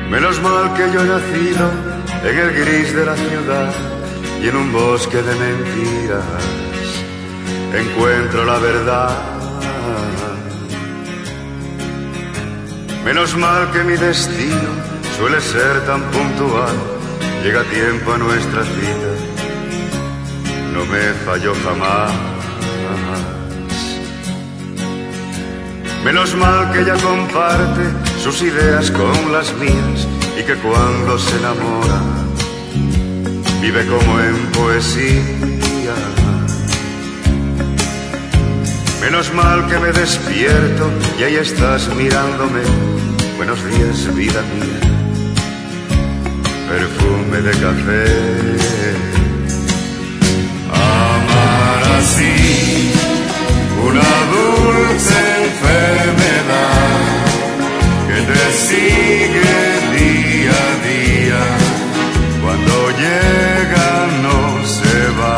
Menos mal que yo he nacido en el gris de la ciudad y en un bosque de mentiras encuentro la verdad. Menos mal que mi destino suele ser tan puntual, llega a tiempo a nuestra cita, no me falló jamás. Menos mal que ella comparte sus ideas con las mías y que cuando se enamora vive como en poesía. Menos mal que me despierto y ahí estás mirándome. Buenos días, vida mía, perfume de café. Amar así, una dulce enfermedad que te sigue día a día, cuando llega no se va.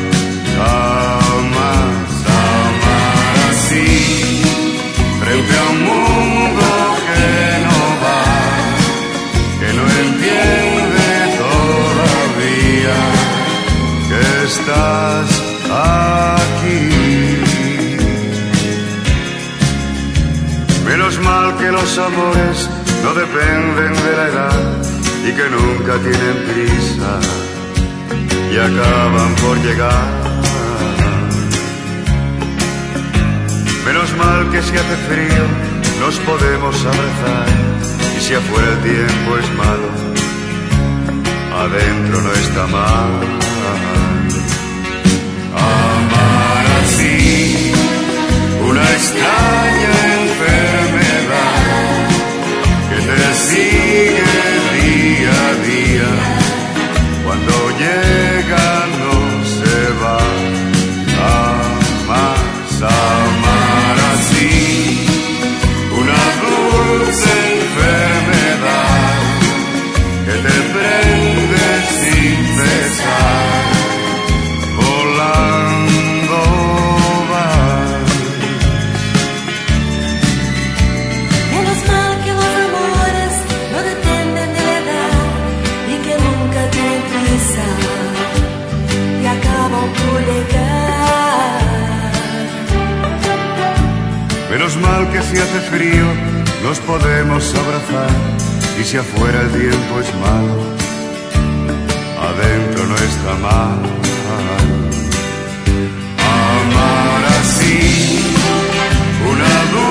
Jamás amar así, frente a un mundo que no va, que no entiende todavía que estás aquí. Menos mal que los amores no dependen de la edad y que nunca tienen prisa y acaban por llegar. Menos mal que si hace frío nos podemos abrazar y si afuera el tiempo es malo, adentro no está mal. Amar así, una extraña enfermedad que te sigue día a día, cuando llega no se va. Jamás amar así, una dulce enfermedad que te prende sin cesar, volando vas. Menos mal que los amores no dependen de la edad y que nunca tienen prisa y acaban por llegar. Menos mal que si hace frío nos podemos abrazar y si afuera el tiempo es malo, adentro no está mal. Amar así, una